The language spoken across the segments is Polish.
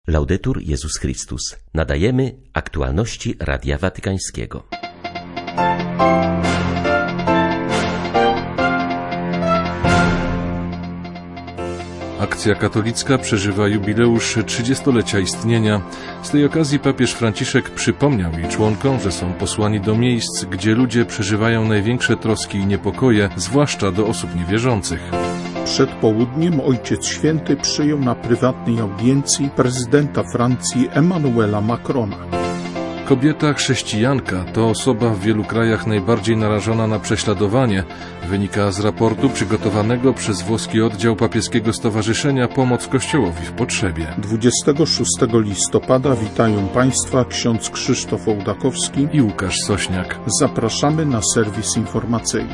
Laudetur Jezus Chrystus. Nadajemy aktualności Radia Watykańskiego. Akcja katolicka przeżywa jubileusz 30-lecia istnienia. Z tej okazji papież Franciszek przypomniał jej członkom, że są posłani do miejsc, gdzie ludzie przeżywają największe troski i niepokoje, zwłaszcza do osób niewierzących. Przed południem Ojciec Święty przyjął na prywatnej audiencji prezydenta Francji Emmanuela Macrona. Kobieta chrześcijanka to osoba w wielu krajach najbardziej narażona na prześladowanie. Wynika z raportu przygotowanego przez włoski oddział papieskiego stowarzyszenia Pomoc Kościołowi w Potrzebie. 26 listopada witają Państwa ksiądz Krzysztof Ołdakowski i Łukasz Sośniak. Zapraszamy na serwis informacyjny.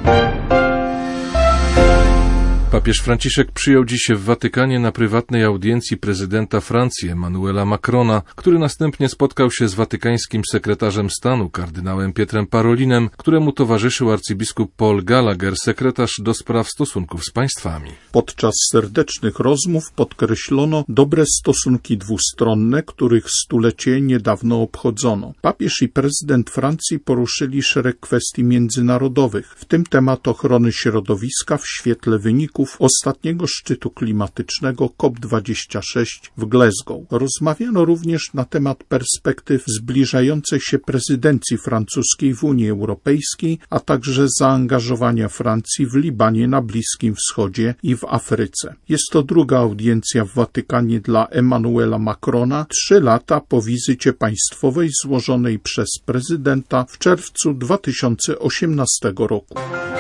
Papież Franciszek przyjął dziś w Watykanie na prywatnej audiencji prezydenta Francji Emmanuela Macrona, który następnie spotkał się z watykańskim sekretarzem stanu kardynałem Pietrem Parolinem, któremu towarzyszył arcybiskup Paul Gallagher, sekretarz do spraw stosunków z państwami. Podczas serdecznych rozmów podkreślono dobre stosunki dwustronne, których stulecie niedawno obchodzono. Papież i prezydent Francji poruszyli szereg kwestii międzynarodowych, w tym temat ochrony środowiska w świetle wyników ostatniego szczytu klimatycznego COP26 w Glasgow. Rozmawiano również na temat perspektyw zbliżającej się prezydencji francuskiej w Unii Europejskiej, a także zaangażowania Francji w Libanie, na Bliskim Wschodzie i w Afryce. Jest to druga audiencja w Watykanie dla Emmanuela Macrona, 3 lata po wizycie państwowej złożonej przez prezydenta w czerwcu 2018 roku.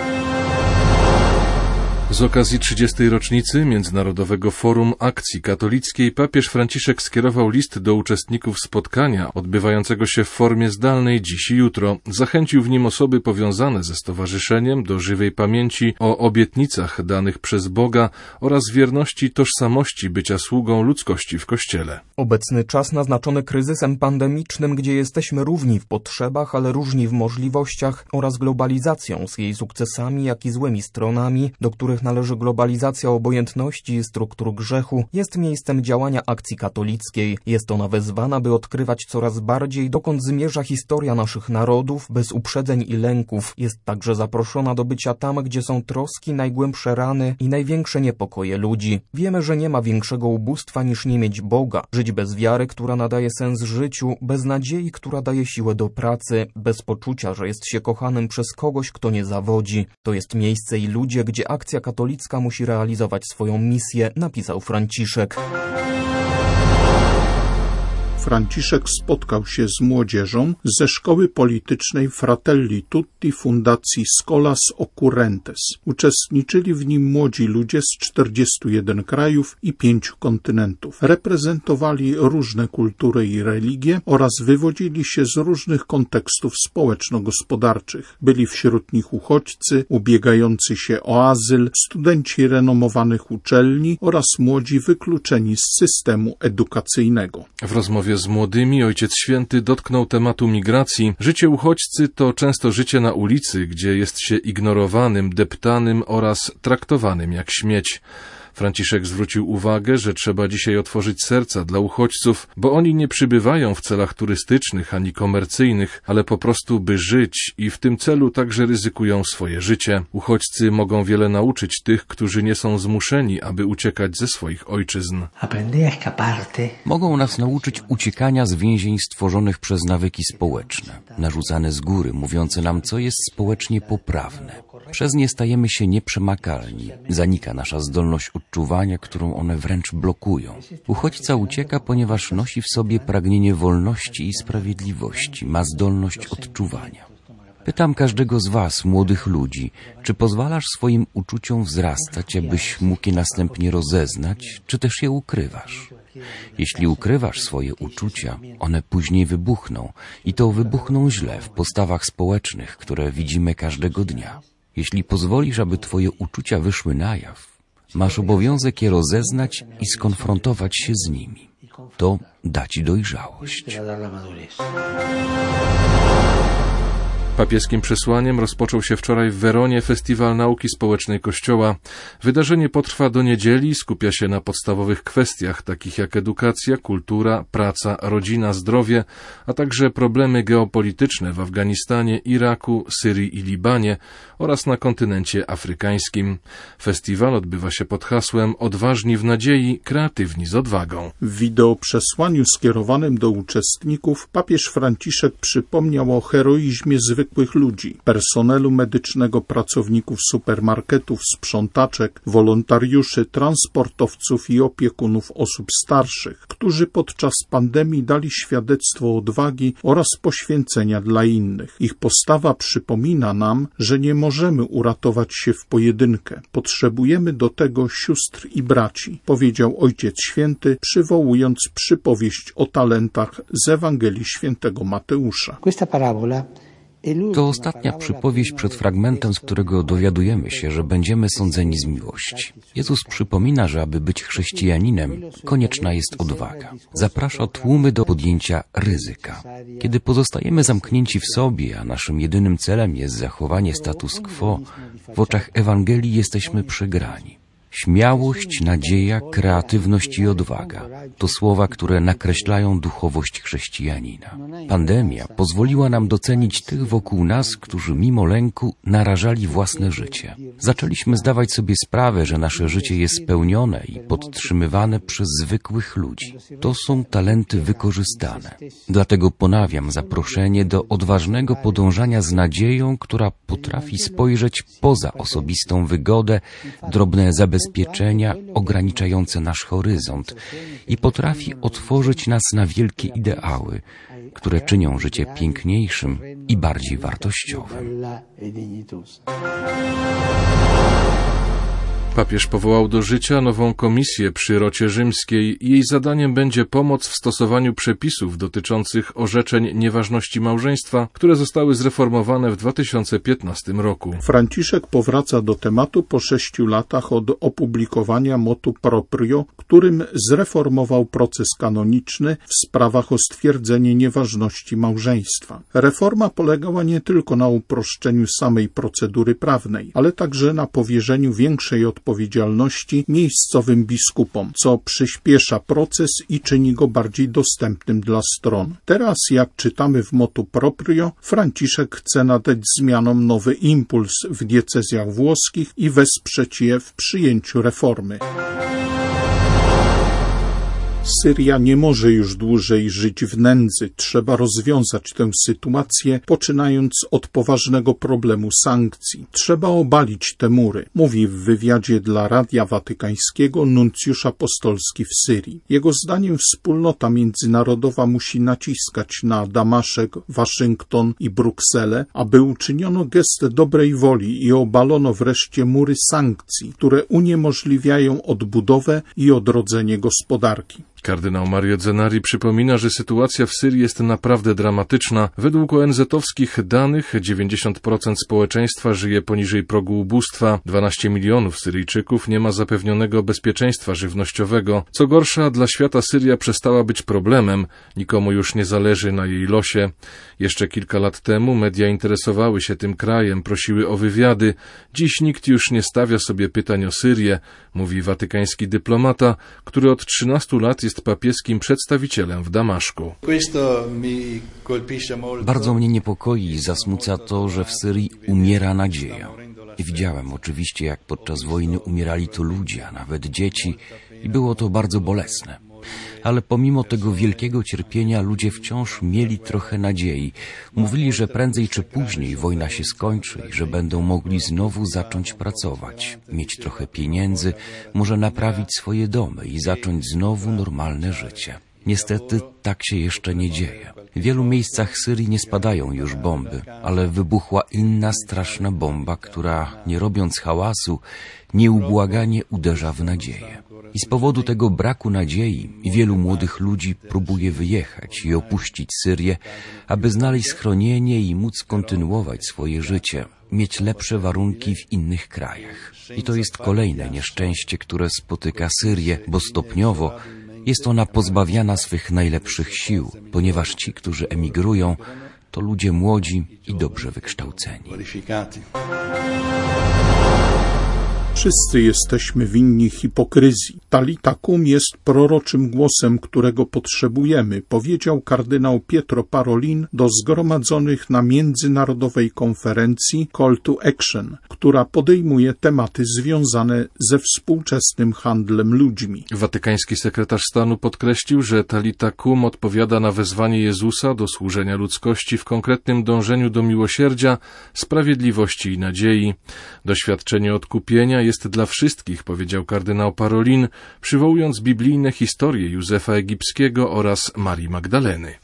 Z okazji 30. rocznicy Międzynarodowego Forum Akcji Katolickiej papież Franciszek skierował list do uczestników spotkania odbywającego się w formie zdalnej dziś i jutro. Zachęcił w nim osoby powiązane ze stowarzyszeniem do żywej pamięci o obietnicach danych przez Boga oraz wierności tożsamości bycia sługą ludzkości w Kościele. Obecny czas naznaczony kryzysem pandemicznym, gdzie jesteśmy równi w potrzebach, ale różni w możliwościach, oraz globalizacją z jej sukcesami, jak i złymi stronami, do których należy globalizacja obojętności i struktur grzechu, jest miejscem działania akcji katolickiej. Jest ona wezwana, by odkrywać coraz bardziej, dokąd zmierza historia naszych narodów, bez uprzedzeń i lęków. Jest także zaproszona do bycia tam, gdzie są troski, najgłębsze rany i największe niepokoje ludzi. Wiemy, że nie ma większego ubóstwa niż nie mieć Boga, żyć bez wiary, która nadaje sens życiu, bez nadziei, która daje siłę do pracy, bez poczucia, że jest się kochanym przez kogoś, kto nie zawodzi. To jest miejsce i ludzie, gdzie akcja katolicka musi realizować swoją misję, napisał Franciszek. Franciszek spotkał się z młodzieżą ze szkoły politycznej Fratelli Tutti Fundacji Scholas Occurrentes. Uczestniczyli w nim młodzi ludzie z 41 krajów i 5 kontynentów. Reprezentowali różne kultury i religie oraz wywodzili się z różnych kontekstów społeczno-gospodarczych. Byli wśród nich uchodźcy, ubiegający się o azyl, studenci renomowanych uczelni oraz młodzi wykluczeni z systemu edukacyjnego. W rozmowie z młodymi Ojciec Święty dotknął tematu migracji. Życie uchodźcy to często życie na ulicy, gdzie jest się ignorowanym, deptanym oraz traktowanym jak śmieć. Franciszek zwrócił uwagę, że trzeba dzisiaj otworzyć serca dla uchodźców, bo oni nie przybywają w celach turystycznych ani komercyjnych, ale po prostu by żyć i w tym celu także ryzykują swoje życie. Uchodźcy mogą wiele nauczyć tych, którzy nie są zmuszeni, aby uciekać ze swoich ojczyzn. Mogą nas nauczyć uciekania z więzień stworzonych przez nawyki społeczne, narzucane z góry, mówiące nam, co jest społecznie poprawne. Przez nie stajemy się nieprzemakalni. Zanika nasza zdolność odczuwania, którą one wręcz blokują. Uchodźca ucieka, ponieważ nosi w sobie pragnienie wolności i sprawiedliwości, ma zdolność odczuwania. Pytam każdego z was, młodych ludzi, czy pozwalasz swoim uczuciom wzrastać, abyś mógł je następnie rozeznać, czy też je ukrywasz? Jeśli ukrywasz swoje uczucia, one później wybuchną i to wybuchną źle w postawach społecznych, które widzimy każdego dnia. Jeśli pozwolisz, aby twoje uczucia wyszły na jaw, masz obowiązek je rozeznać i skonfrontować się z nimi. To da ci dojrzałość. Papieskim przesłaniem rozpoczął się wczoraj w Weronie Festiwal Nauki Społecznej Kościoła. Wydarzenie potrwa do niedzieli, skupia się na podstawowych kwestiach, takich jak edukacja, kultura, praca, rodzina, zdrowie, a także problemy geopolityczne w Afganistanie, Iraku, Syrii i Libanie oraz na kontynencie afrykańskim. Festiwal odbywa się pod hasłem Odważni w nadziei, kreatywni z odwagą. W wideoprzesłaniu skierowanym do uczestników papież Franciszek przypomniał o heroizmie zwykłych ludzi, personelu medycznego, pracowników supermarketów, sprzątaczek, wolontariuszy, transportowców i opiekunów osób starszych, którzy podczas pandemii dali świadectwo odwagi oraz poświęcenia dla innych. Ich postawa przypomina nam, że nie możemy uratować się w pojedynkę. Potrzebujemy do tego sióstr i braci, powiedział Ojciec Święty, przywołując przypowieść o talentach z Ewangelii Świętego Mateusza. To ostatnia przypowieść przed fragmentem, z którego dowiadujemy się, że będziemy sądzeni z miłości. Jezus przypomina, że aby być chrześcijaninem, konieczna jest odwaga. Zaprasza tłumy do podjęcia ryzyka. Kiedy pozostajemy zamknięci w sobie, a naszym jedynym celem jest zachowanie status quo, w oczach Ewangelii jesteśmy przegrani. Śmiałość, nadzieja, kreatywność i odwaga to słowa, które nakreślają duchowość chrześcijanina. Pandemia pozwoliła nam docenić tych wokół nas, którzy mimo lęku narażali własne życie. Zaczęliśmy zdawać sobie sprawę, że nasze życie jest spełnione i podtrzymywane przez zwykłych ludzi. To są talenty wykorzystane. Dlatego ponawiam zaproszenie do odważnego podążania z nadzieją, która potrafi spojrzeć poza osobistą wygodę, drobne zabezpieczenia ograniczające nasz horyzont i potrafi otworzyć nas na wielkie ideały, które czynią życie piękniejszym i bardziej wartościowym. Papież powołał do życia nową komisję przy Rocie Rzymskiej. Jej zadaniem będzie pomoc w stosowaniu przepisów dotyczących orzeczeń nieważności małżeństwa, które zostały zreformowane w 2015 roku. Franciszek powraca do tematu po 6 latach od opublikowania motu proprio, którym zreformował proces kanoniczny w sprawach o stwierdzenie nieważności małżeństwa. Reforma polegała nie tylko na uproszczeniu samej procedury prawnej, ale także na powierzeniu większej odpowiedzialności miejscowym biskupom, co przyspiesza proces i czyni go bardziej dostępnym dla stron. Teraz, jak czytamy w motu proprio, Franciszek chce nadać zmianom nowy impuls w diecezjach włoskich i wesprzeć je w przyjęciu reformy. Syria nie może już dłużej żyć w nędzy. Trzeba rozwiązać tę sytuację, poczynając od poważnego problemu sankcji. Trzeba obalić te mury, mówi w wywiadzie dla Radia Watykańskiego nuncjusz apostolski w Syrii. Jego zdaniem wspólnota międzynarodowa musi naciskać na Damaszek, Waszyngton i Brukselę, aby uczyniono gest dobrej woli i obalono wreszcie mury sankcji, które uniemożliwiają odbudowę i odrodzenie gospodarki. Kardynał Mario Zenari przypomina, że sytuacja w Syrii jest naprawdę dramatyczna. Według ONZ-owskich danych 90% społeczeństwa żyje poniżej progu ubóstwa, 12 milionów Syryjczyków nie ma zapewnionego bezpieczeństwa żywnościowego. Co gorsza, dla świata Syria przestała być problemem, nikomu już nie zależy na jej losie. Jeszcze kilka lat temu media interesowały się tym krajem, prosiły o wywiady. Dziś nikt już nie stawia sobie pytań o Syrię, mówi watykański dyplomata, który od 13 lat jest papieskim przedstawicielem w Damaszku. Bardzo mnie niepokoi i zasmuca to, że w Syrii umiera nadzieja. Widziałem oczywiście, jak podczas wojny umierali tu ludzie, a nawet dzieci, i było to bardzo bolesne. Ale pomimo tego wielkiego cierpienia ludzie wciąż mieli trochę nadziei. Mówili, że prędzej czy później wojna się skończy i że będą mogli znowu zacząć pracować, mieć trochę pieniędzy, może naprawić swoje domy i zacząć znowu normalne życie. Niestety tak się jeszcze nie dzieje. W wielu miejscach Syrii nie spadają już bomby, ale wybuchła inna straszna bomba, która, nie robiąc hałasu, nieubłaganie uderza w nadzieję. I z powodu tego braku nadziei wielu młodych ludzi próbuje wyjechać i opuścić Syrię, aby znaleźć schronienie i móc kontynuować swoje życie, mieć lepsze warunki w innych krajach. I to jest kolejne nieszczęście, które spotyka Syrię, bo stopniowo jest ona pozbawiana swych najlepszych sił, ponieważ ci, którzy emigrują, to ludzie młodzi i dobrze wykształceni. Wszyscy jesteśmy winni hipokryzji. Talita cum jest proroczym głosem, którego potrzebujemy, powiedział kardynał Pietro Parolin do zgromadzonych na międzynarodowej konferencji Call to Action, która podejmuje tematy związane ze współczesnym handlem ludźmi. Watykański sekretarz stanu podkreślił, że Talita cum odpowiada na wezwanie Jezusa do służenia ludzkości w konkretnym dążeniu do miłosierdzia, sprawiedliwości i nadziei. Doświadczenie odkupienia jest dla wszystkich, powiedział kardynał Parolin, przywołując biblijne historie Józefa Egipskiego oraz Marii Magdaleny.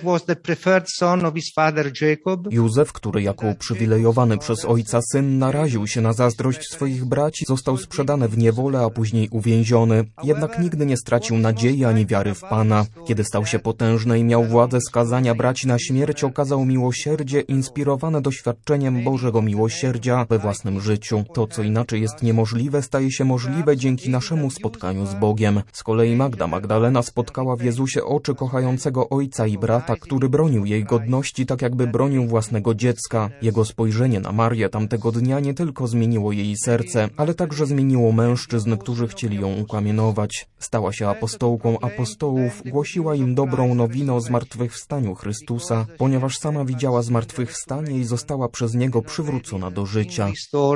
Józef, który jako uprzywilejowany przez ojca syn naraził się na zazdrość swoich braci, został sprzedany w niewolę, a później uwięziony. Jednak nigdy nie stracił nadziei ani wiary w Pana. Kiedy stał się potężny i miał władzę skazania braci na śmierć, okazał miłosierdzie inspirowane doświadczeniem Bożego miłosierdzia we własnym życiu. To, co inaczej jest niemożliwe, staje się możliwe dzięki naszemu spotkaniu z Bogiem. Z kolei Magda Magdalena spotkała w Jezusie oczy kochającego ojca i brata, który bronił jej godności tak, jakby bronił własnego dziecka. Jego spojrzenie na Marię tamtego dnia nie tylko zmieniło jej serce, ale także zmieniło mężczyzn, którzy chcieli ją ukamienować. Stała się apostołką apostołów, głosiła im dobrą nowinę o zmartwychwstaniu Chrystusa, ponieważ sama widziała zmartwychwstanie i została przez Niego przywrócona do życia.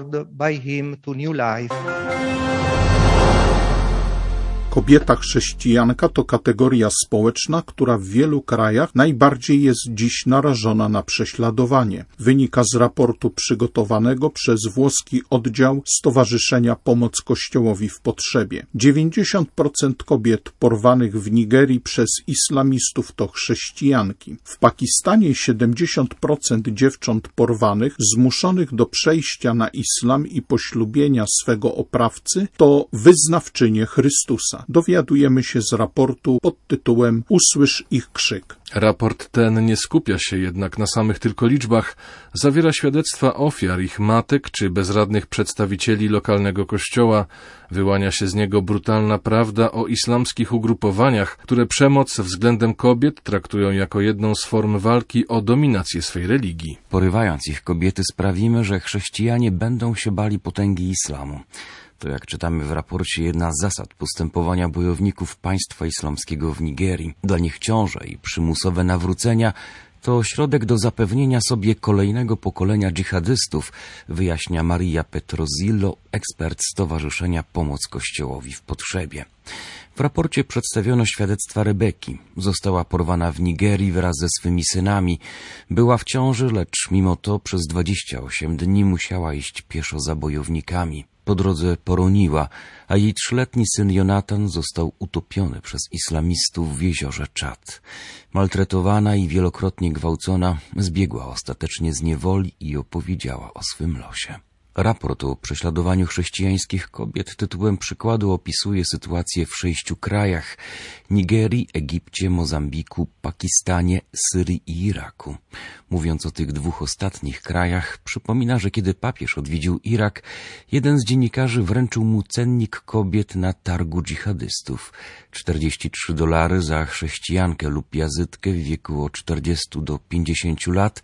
Kobieta chrześcijanka to kategoria społeczna, która w wielu krajach najbardziej jest dziś narażona na prześladowanie. Wynika z raportu przygotowanego przez włoski oddział Stowarzyszenia Pomoc Kościołowi w Potrzebie. 90% kobiet porwanych w Nigerii przez islamistów to chrześcijanki. W Pakistanie 70% dziewcząt porwanych, zmuszonych do przejścia na islam i poślubienia swego oprawcy, to wyznawczynie Chrystusa. Dowiadujemy się z raportu pod tytułem „Usłysz ich krzyk”. Raport ten nie skupia się jednak na samych tylko liczbach, zawiera świadectwa ofiar, ich matek czy bezradnych przedstawicieli lokalnego kościoła. Wyłania się z niego brutalna prawda o islamskich ugrupowaniach, które przemoc względem kobiet traktują jako jedną z form walki o dominację swej religii. Porywając ich kobiety sprawimy, że chrześcijanie będą się bali potęgi islamu. To, jak czytamy w raporcie, jedna z zasad postępowania bojowników państwa islamskiego w Nigerii. Dla nich ciąże i przymusowe nawrócenia to środek do zapewnienia sobie kolejnego pokolenia dżihadystów, wyjaśnia Maria Petrozillo, ekspert Stowarzyszenia Pomoc Kościołowi w Potrzebie. W raporcie przedstawiono świadectwa Rebeki. Została porwana w Nigerii wraz ze swymi synami. Była w ciąży, lecz mimo to przez 28 dni musiała iść pieszo za bojownikami. Po drodze poroniła, a jej 3-letni syn Jonatan został utopiony przez islamistów w jeziorze Czad. Maltretowana i wielokrotnie gwałcona, zbiegła ostatecznie z niewoli i opowiedziała o swym losie. Raport o prześladowaniu chrześcijańskich kobiet tytułem przykładu opisuje sytuację w 6 krajach: Nigerii, Egipcie, Mozambiku, Pakistanie, Syrii i Iraku. Mówiąc o tych 2 ostatnich krajach, przypomina, że kiedy papież odwiedził Irak, jeden z dziennikarzy wręczył mu cennik kobiet na targu dżihadystów. $43 za chrześcijankę lub jazytkę w wieku od 40 do 50 lat,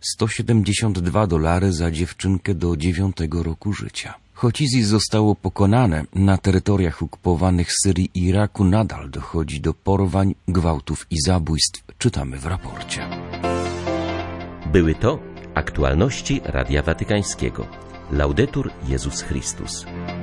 $172 za dziewczynkę do 9 roku życia. Choć ISIS zostało pokonane, na terytoriach okupowanych Syrii i Iraku nadal dochodzi do porwań, gwałtów i zabójstw, czytamy w raporcie. Były to aktualności Radia Watykańskiego. Laudetur Jezus Chrystus.